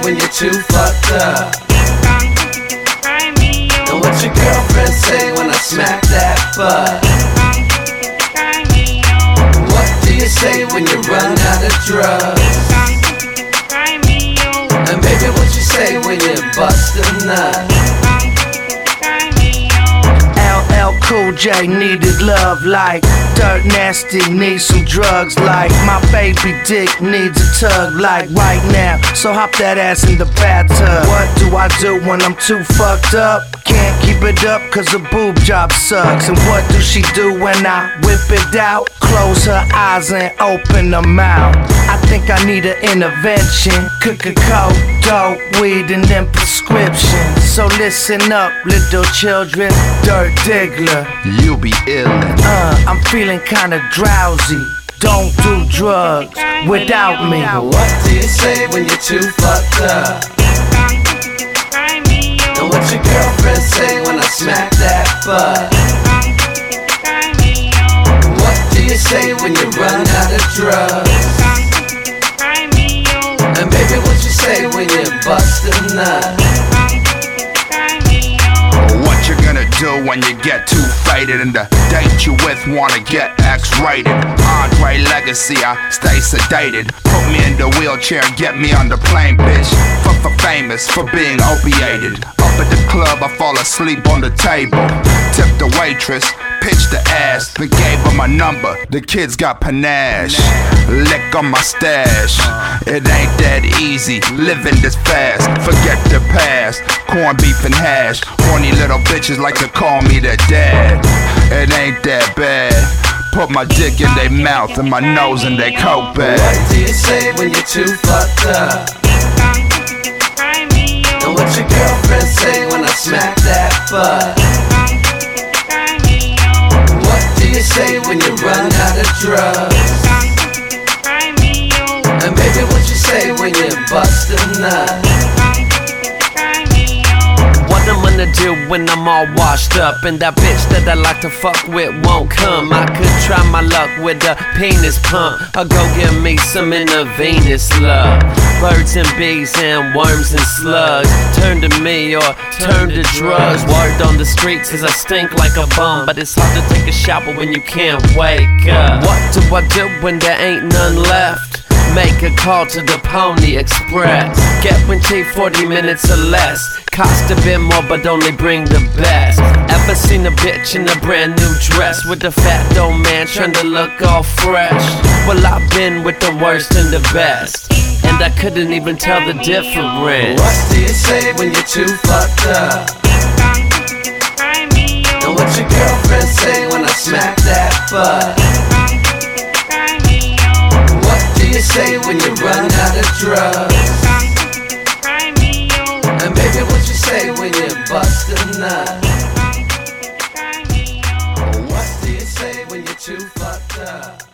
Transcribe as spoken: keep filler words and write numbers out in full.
when you're too fucked up? And what your girlfriend say when I smack that butt? What do you say when you run out of drugs? And baby, what you say when you bust a nut? L L Cool J needed love like Dirt Nasty needs some drugs like my baby dick needs a tug like right now. So hop that ass in the bathtub. What do I do when I'm too fucked up? Can't keep it up cause the boob job sucks. And what do she do when I whip it out? Close her eyes and open her mouth. I think I need an intervention. Cook a coke, dope, weed and then prescriptions. So listen up little children. Dirt Diggler, you'll be illin'. Uh, I'm feeling kinda drowsy. Don't do drugs without me. What do you say when you're too fucked up? And what your girlfriend say when I smack that butt? What do you say when you run out of drugs? And baby, what you say when you bust a nut? What you gonna do when you get too faded and the date you with wanna get X-rated? Andre Legacy, I stay sedated. Put me in the wheelchair and get me on the plane, bitch. Fuck for famous for being opiated. Up at the club, I fall asleep on the table. Tip the waitress, pitch the ass, then gave her my number. The kids got panache, lick on my stash. It ain't that easy, living this fast. Forget the past, corned beef and hash. Horny little bitches like to call me their dad. It ain't that bad. Put my dick in their mouth and my nose in their coat bag. What do you say when you're too fucked up? And what your girlfriend say when I smack that butt? What do you say when you run out of drugs? And baby, what you say when you bust a nut? What I'm gonna do when I'm all washed up and that bitch that I like to fuck with won't come? I could try my luck with a penis pump or go give me some intravenous love. Birds and bees and worms and slugs turn to me or turn to drugs. Word on the streets is I stink like a bum, but it's hard to take a shower when you can't wake up. What do I do when there ain't none left? Make a call to the Pony Express. Get when cheap forty minutes or less. Cost a bit more but only bring the best. Ever seen a bitch in a brand new dress with a fat old man trying to look all fresh? Well, I've been with the worst and the best, and I couldn't even tell the difference. What do you say when you're too fucked up? And what your girlfriend say when I smack that butt? What do you say when you run out of drugs? And baby, what you say when you bust a nut? What do you say when you're too fucked up?